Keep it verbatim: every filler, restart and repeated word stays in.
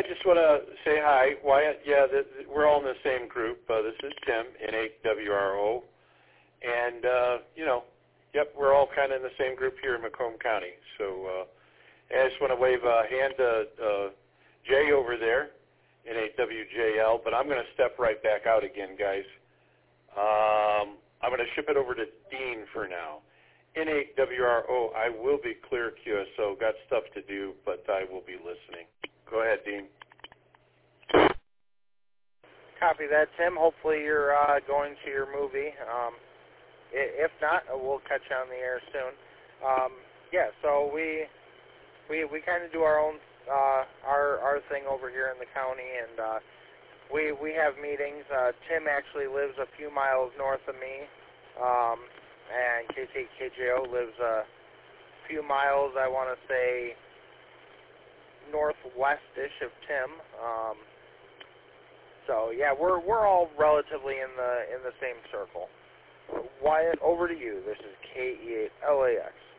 I just want to say hi. Wyatt, yeah, th- th- we're all in the same group. Uh, this is Tim, N eight W R O. And, uh, you know, yep, we're all kind of in the same group here in Macomb County. So uh, I just want to wave a hand to uh, Jay over there, N eight W J L, but I'm going to step right back out again, guys. Um, I'm going to ship it over to Dean for now. N eight W R O, I will be clear Q S O. Got stuff to do, but I will be listening. Go ahead, Dean. Copy that, Tim. Hopefully you're uh, going to your movie. Um, if not, we'll catch you on the air soon. Um, yeah, so we we we kind of do our own uh, our our thing over here in the county, and uh, we we have meetings. Uh, Tim actually lives a few miles north of me. Um, And K T K J O lives a few miles, I want to say, northwest-ish of Tim. Um, so yeah, we're we're all relatively in the in the same circle. Wyatt, over to you. This is K E eight L A X.